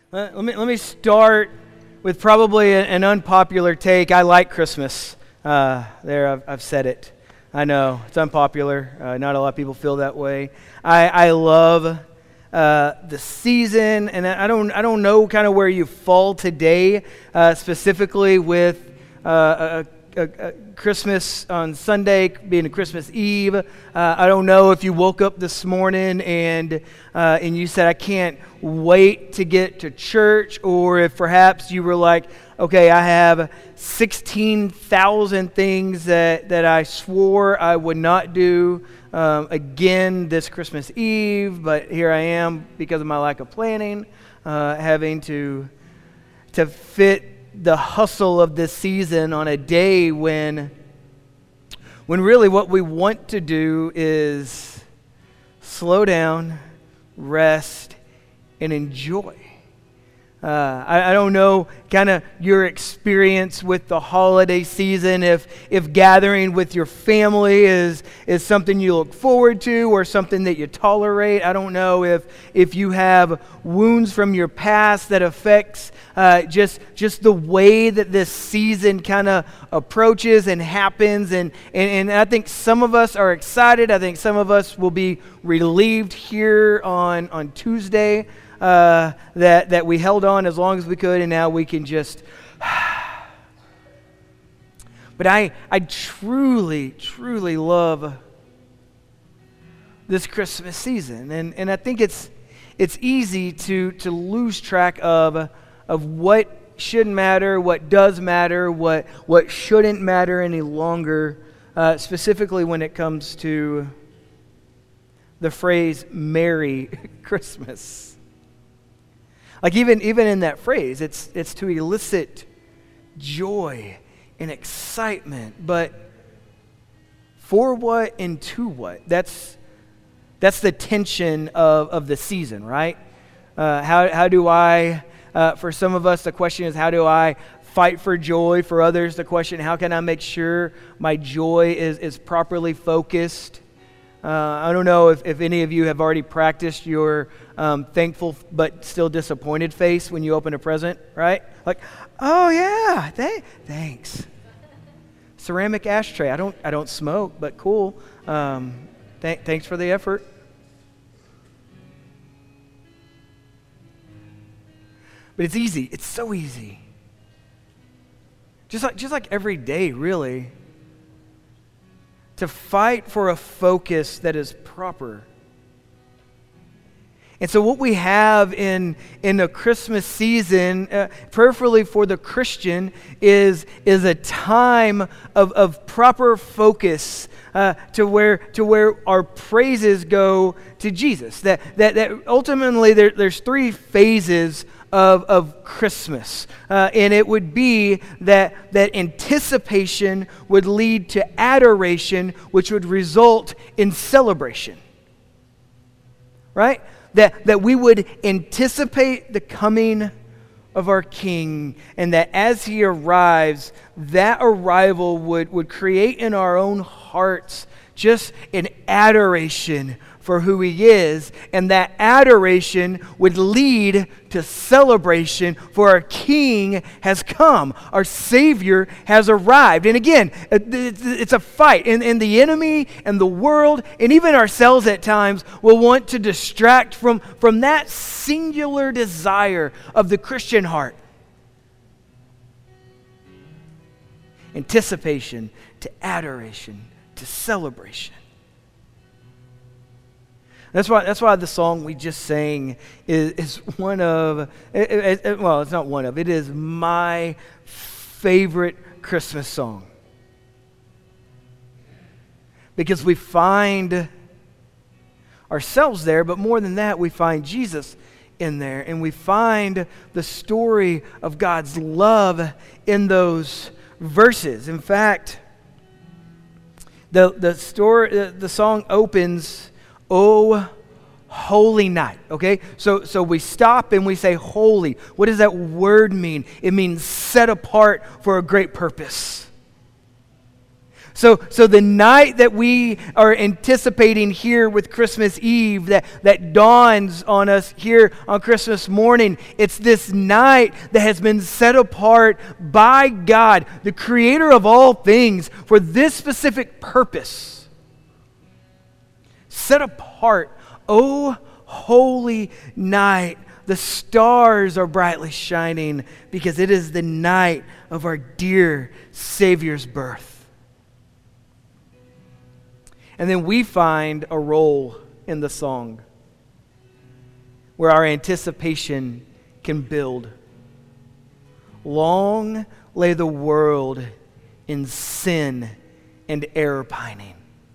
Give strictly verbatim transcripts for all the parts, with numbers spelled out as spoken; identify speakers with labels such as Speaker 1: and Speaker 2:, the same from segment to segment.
Speaker 1: Let me let me start with probably a, an unpopular take. I like Christmas. Uh, there, I've, I've said it. I know it's unpopular. Uh, not a lot of people feel that way. I I love uh, the season, and I don't I don't know kind of where you fall today, uh, specifically with uh, a, a, a Christmas on Sunday being a Christmas Eve. Uh, I don't know if you woke up this morning and uh, and you said, I can't wait to get to church, or if perhaps you were like, okay, I have sixteen thousand things that, that I swore I would not do um, again this Christmas Eve, but here I am because of my lack of planning, uh, having to to fit the hustle of this season on a day when when really what we want to do is slow down, rest, and enjoy. Uh, I, I don't know kind of your experience with the holiday season, if if gathering with your family is is something you look forward to or something that you tolerate. I don't know if if you have wounds from your past that affects uh, just just the way that this season kind of approaches and happens. And, and, and I think some of us are excited. I think some of us will be relieved here on, on Tuesday. Uh, that that we held on as long as we could, and now we can just. But I I truly truly love this Christmas season, and and I think it's it's easy to to lose track of of what shouldn't matter, what does matter, what what shouldn't matter any longer. Uh, specifically when it comes to the phrase "Merry Christmas." Like even, even in that phrase, it's it's to elicit joy and excitement, but for what and to what? That's that's the tension of, of the season, right? Uh, how how do I? Uh, for some of us, the question is, how do I fight for joy? For others, the question, how can I make sure my joy is is properly focused? Uh, I don't know if, if any of you have already practiced your um, thankful but still disappointed face when you open a present, right? Like, oh yeah, th- thanks. Ceramic ashtray. I don't I don't smoke, but cool. Um, th- thanks for the effort. But it's easy. It's so easy. Just like just like every day, really. To fight for a focus that is proper. And so what we have in in the Christmas season, uh, prayerfully for the Christian, is is a time of, of proper focus uh, to where to where our praises go to Jesus. That that that ultimately there, there's three phases of of Christmas, uh, and it would be that that anticipation would lead to adoration, which would result in celebration. Right? That, that we would anticipate the coming of our King, and that as He arrives, that arrival would, would create in our own hearts just an adoration for who He is, and that adoration would lead to celebration, for our King has come. Our Savior has arrived. And again, it's a fight, and, and the enemy and the world and even ourselves at times will want to distract from, from that singular desire of the Christian heart. Anticipation to adoration to celebration. That's why. That's why the song we just sang is, is one of. It, it, it, well, it's not one of. It is my favorite Christmas song, because we find ourselves there, but more than that, we find Jesus in there, and we find the story of God's love in those verses. In fact, the the story, the, the song opens, "Oh, holy night." Okay, so so we stop and we say holy. What does that word mean? It means set apart for a great purpose. So, so the night that we are anticipating here with Christmas Eve, that, that dawns on us here on Christmas morning, it's this night that has been set apart by God, the creator of all things, for this specific purpose. Set apart, oh holy night. The stars are brightly shining because it is the night of our dear Savior's birth. And then we find a role in the song where our anticipation can build. Long lay the world in sin and error pining.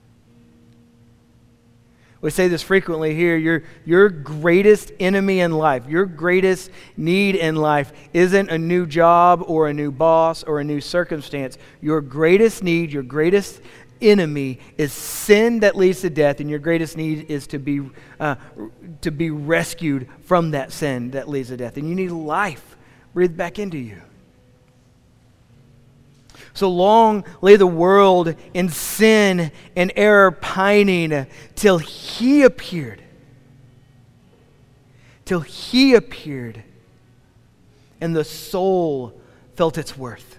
Speaker 1: We say this frequently here. Your, your greatest enemy in life, your greatest need in life isn't a new job or a new boss or a new circumstance. Your greatest need, your greatest enemy is sin that leads to death, and your greatest need is to be uh, to be rescued from that sin that leads to death. And you need life breathed back into you. So long lay the world in sin and error pining till he appeared. Till he appeared, and the soul felt its worth.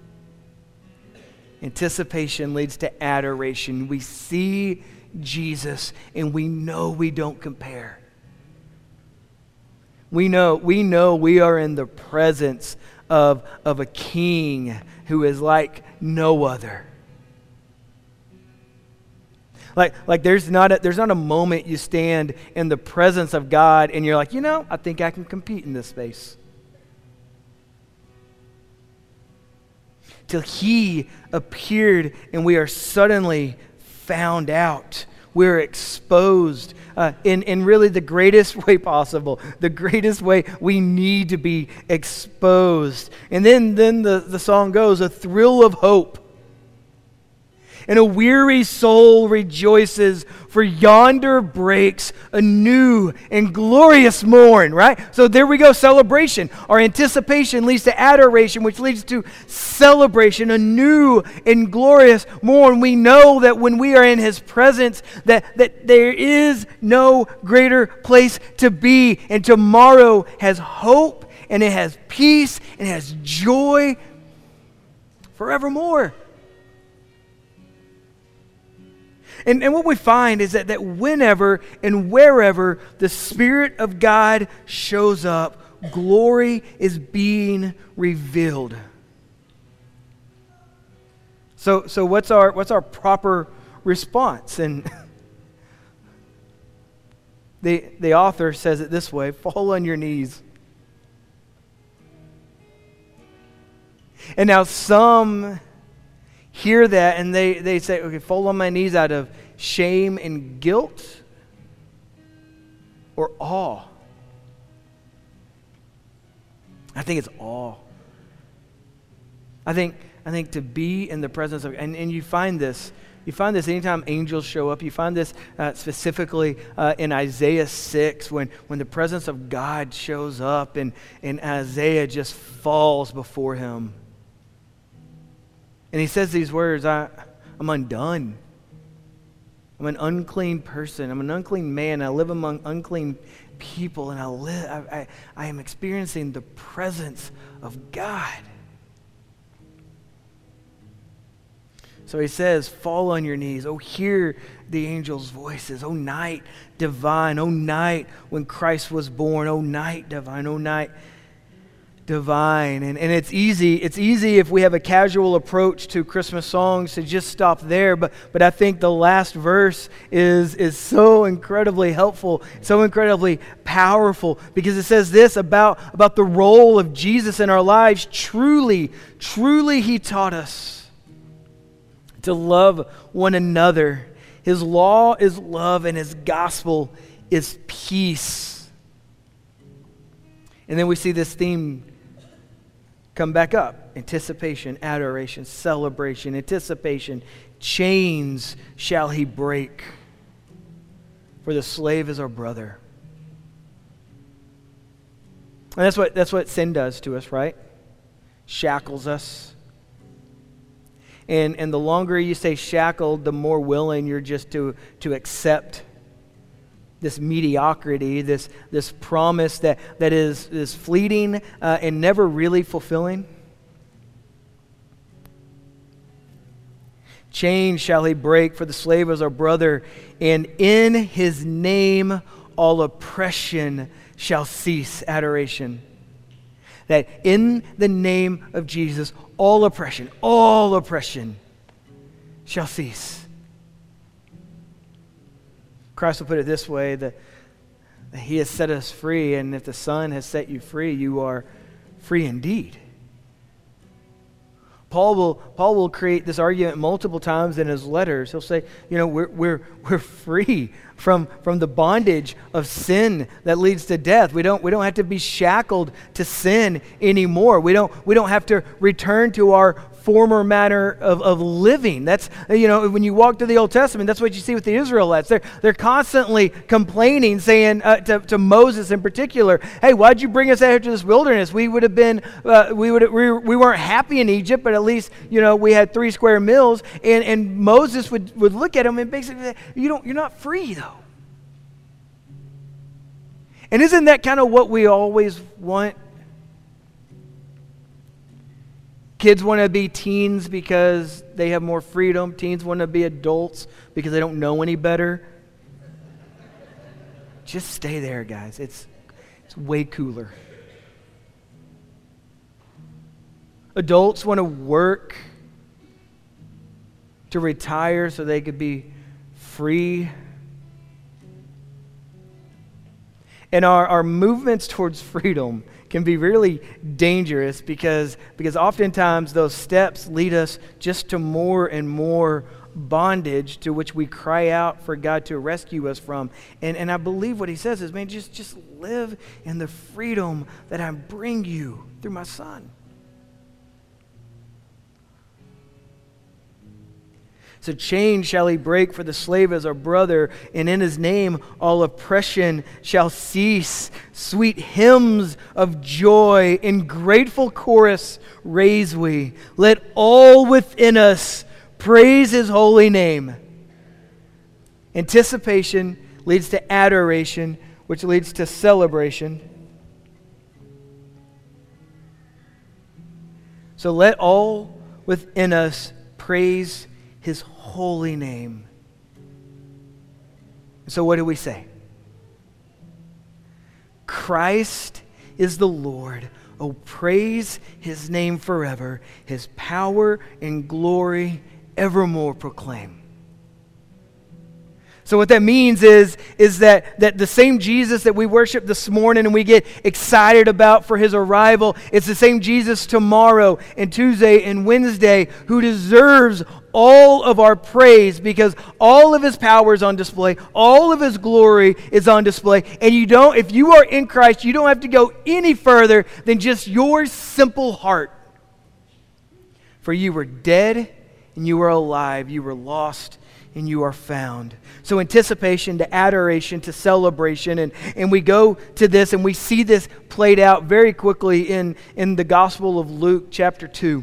Speaker 1: Anticipation leads to adoration. We see Jesus and we know we don't compare. We know, we know we are in the presence of, of a king who is like no other. Like, like there's not a, there's not a moment you stand in the presence of God and you're like, you know, I think I can compete in this space. Till he appeared and we are suddenly found out. We're exposed uh, in, in really the greatest way possible, the greatest way we need to be exposed. And then, then the, the song goes, a thrill of hope. And a weary soul rejoices, for yonder breaks a new and glorious morn, right? So there we go, celebration. Our anticipation leads to adoration, which leads to celebration, a new and glorious morn. We know that when we are in his presence, that, that there is no greater place to be. And tomorrow has hope, and it has peace, and it has joy forevermore. And, and what we find is that, that whenever and wherever the Spirit of God shows up, glory is being revealed. So, so what's our what's our proper response? And the the author says it this way: fall on your knees. And now some hear that and they, they say, okay, fall on my knees out of shame and guilt or awe. I think it's awe. I think I think to be in the presence of, and, and you find this, you find this anytime angels show up. You find this uh, specifically uh, in Isaiah six when, when the presence of God shows up and, and Isaiah just falls before him. And he says these words, I, I'm undone. I'm an unclean person. I'm an unclean man. I live among unclean people, and I live. I, I, I am experiencing the presence of God. So he says, fall on your knees. Oh, hear the angels' voices. Oh, night divine. Oh, night when Christ was born. Oh, night divine. Oh, night divine. And, and it's easy. It's easy if we have a casual approach to Christmas songs to just stop there. But but I think the last verse is, is so incredibly helpful, so incredibly powerful, because it says this about, about the role of Jesus in our lives. Truly, truly he taught us to love one another. His law is love and his gospel is peace. And then we see this theme come back up. Anticipation, adoration, celebration, anticipation. Chains shall he break, for the slave is our brother. And that's what, that's what sin does to us, right? Shackles us. And and the longer you stay shackled, the more willing you're just to, to accept this mediocrity, this this promise that, that is, is fleeting uh, and never really fulfilling. Chains shall he break, for the slave is our brother, and in his name all oppression shall cease. Adoration. That in the name of Jesus, all oppression, all oppression shall cease. Christ will put it this way, that he has set us free, and if the Son has set you free, you are free indeed. Paul will Paul will create this argument multiple times in his letters. He'll say, you know, we're we're we're free from from the bondage of sin that leads to death. We don't we don't have to be shackled to sin anymore. We don't we don't have to return to our former manner of, of living. That's, you know, when you walk to the Old Testament, that's what you see with the Israelites. They're they're constantly complaining, saying uh, to, to Moses in particular, "Hey, why'd you bring us out to this wilderness? We would have been uh, we would we, we weren't happy in Egypt, but at least, you know, we had three square meals." And and Moses would, would look at him and basically say, "You don't you're not free though." And isn't that kind of what we always want? Kids want to be teens because they have more freedom. Teens want to be adults because they don't know any better. Just stay there, guys. It's, it's way cooler. Adults want to work to retire so they could be free. And our, our movements towards freedom can be really dangerous because, because oftentimes those steps lead us just to more and more bondage to which we cry out for God to rescue us from. And, and I believe what he says is, man, just, just live in the freedom that I bring you through my Son. So chains shall he break, for the slave is our brother, and in his name all oppression shall cease. Sweet hymns of joy in grateful chorus raise we. Let all within us praise his holy name. Anticipation leads to adoration, which leads to celebration. So let all within us praise his holy name. So what do we say? Christ is the Lord. Oh, praise his name forever. His power and glory evermore proclaim. So what that means is, is that, that the same Jesus that we worship this morning and we get excited about for his arrival, it's the same Jesus tomorrow and Tuesday and Wednesday who deserves all of our praise because all of his power is on display, all of his glory is on display, and you don't, if you are in Christ, you don't have to go any further than just your simple heart. For you were dead and you were alive, you were lost and you are found. So anticipation to adoration to celebration, and, and we go to this and we see this played out very quickly in, in the Gospel of Luke chapter two.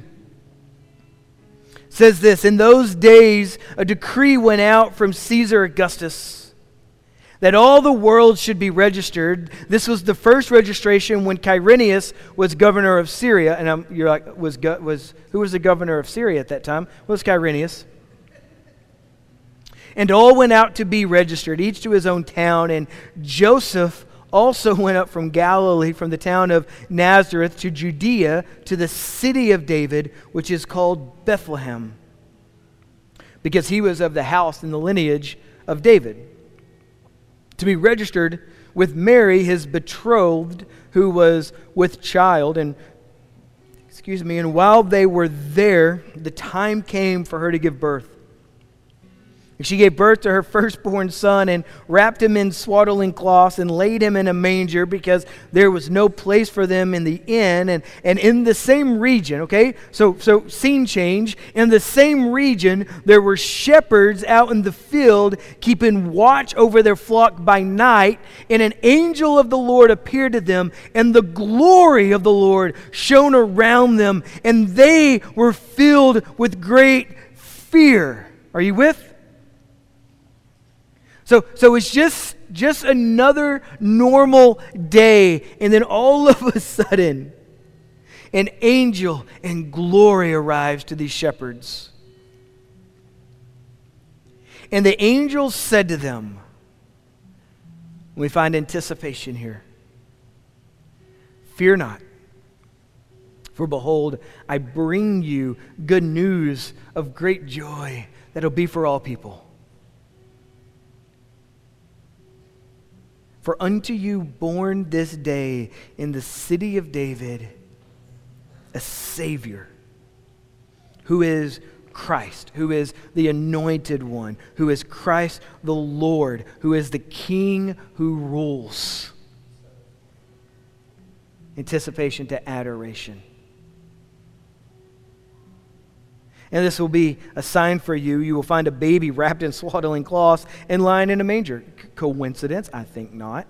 Speaker 1: It says this, in those days a decree went out from Caesar Augustus that all the world should be registered. This was the first registration when Quirinius was governor of Syria. And I'm, you're like, was, was who was the governor of Syria at that time? It was Quirinius. And all went out to be registered, each to his own town. And Joseph also went up from Galilee, from the town of Nazareth to Judea, to the city of David, which is called Bethlehem, because he was of the house and the lineage of David, to be registered with Mary, his betrothed, who was with child. And excuse me, and while they were there, the time came for her to give birth. She gave birth to her firstborn son and wrapped him in swaddling cloths and laid him in a manger because there was no place for them in the inn. And, and in the same region, okay, so, so scene change, in the same region there were shepherds out in the field keeping watch over their flock by night, and an angel of the Lord appeared to them, and the glory of the Lord shone around them, and they were filled with great fear. Are you with? So, so it's just, just another normal day, and then all of a sudden, an angel and glory arrives to these shepherds. And the angel said to them, we find anticipation here, "Fear not, for behold, I bring you good news of great joy that will be for all people. For unto you born this day in the city of David a Savior, who is Christ, who is the Anointed One, who is Christ the Lord, who is the King who rules." Anticipation to adoration. "And this will be a sign for you. You will find a baby wrapped in swaddling cloths and lying in a manger." Coincidence? I think not.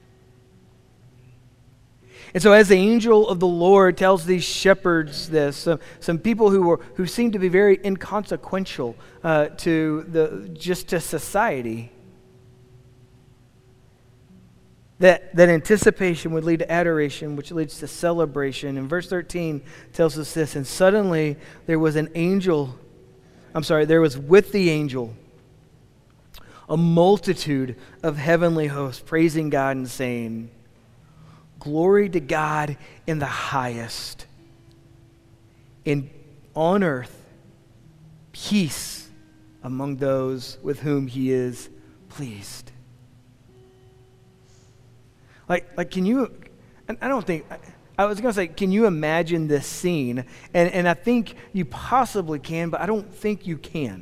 Speaker 1: And so as the angel of the Lord tells these shepherds this, some, some people who were who seem to be very inconsequential uh, to the just to society, that, that anticipation would lead to adoration, which leads to celebration. And verse thirteen tells us this, "And suddenly there was an angel, I'm sorry, there was with the angel a multitude of heavenly hosts praising God and saying, Glory to God in the highest, and on earth peace among those with whom he is pleased." Like, like, can you, I don't think, I was going to say, can you imagine this scene? And, and I think you possibly can, but I don't think you can.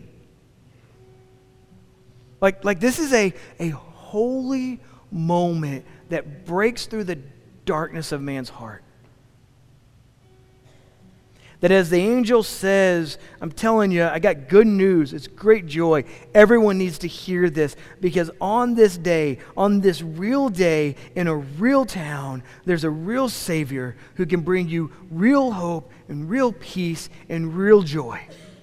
Speaker 1: Like, like this is a, a holy moment that breaks through the darkness of man's heart. That as the angel says, I'm telling you, I got good news. It's great joy. Everyone needs to hear this, because on this day, on this real day, in a real town, there's a real Savior who can bring you real hope and real peace and real joy.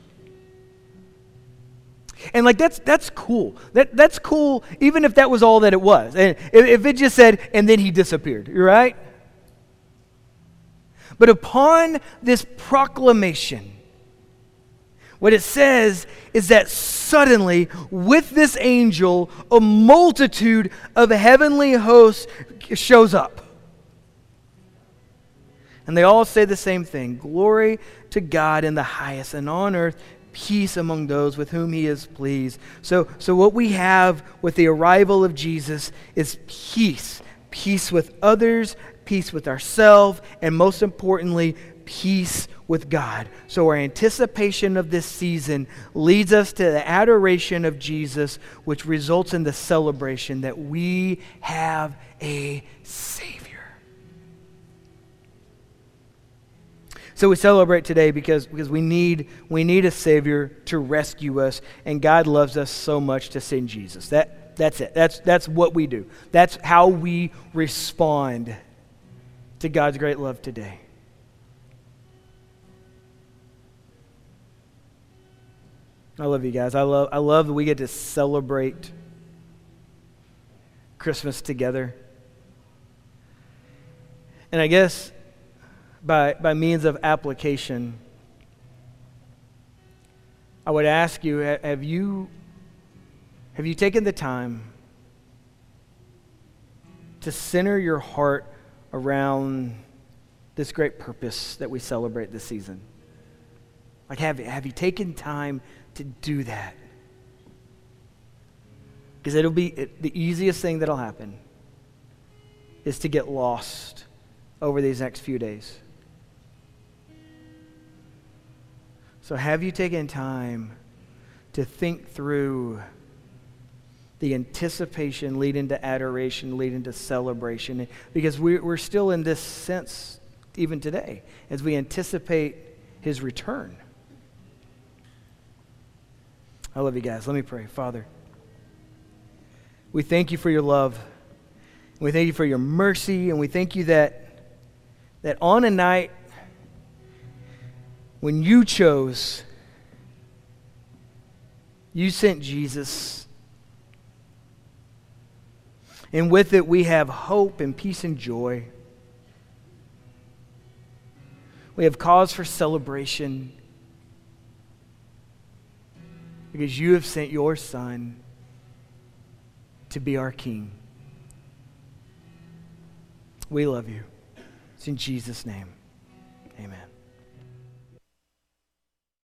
Speaker 1: And like that's that's cool. That that's cool, even if that was all that it was. And if, if it just said, and then he disappeared, right? But upon this proclamation, what it says is that suddenly, with this angel, a multitude of heavenly hosts shows up. And they all say the same thing: "Glory to God in the highest, and on earth peace among those with whom he is pleased." So, so what we have with the arrival of Jesus is peace. Peace with others, peace with ourselves, and most importantly, peace with God. So our anticipation of this season leads us to the adoration of Jesus, which results in the celebration that we have a Savior. So we celebrate today because, because we need we need a Savior to rescue us, and God loves us so much to send Jesus. That that's it. That's that's what we do. That's how we respond to God's great love today. I love you guys. I love I love that we get to celebrate Christmas together. And I guess by by means of application, I would ask you, have you have you taken the time to center your heart around this great purpose that we celebrate this season? Like, have, have you taken time to do that? Because it'll be it, the easiest thing that'll happen is to get lost over these next few days. So have you taken time to think through the anticipation leading to adoration, leading to celebration, because we, we're still in this sense even today as we anticipate his return. I love you guys. Let me pray. Father, we thank you for your love. We thank you for your mercy, and we thank you that, that on a night when you chose, you sent Jesus. And with it, we have hope and peace and joy. We have cause for celebration because you have sent your Son to be our King. We love you. It's in Jesus' name. Amen.